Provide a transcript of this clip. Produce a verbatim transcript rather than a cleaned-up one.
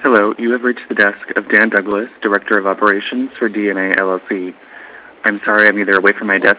Hello, you have reached the desk of Dan Douglas, Director of Operations for D N A L L C. I'm sorry I'm either away from my desk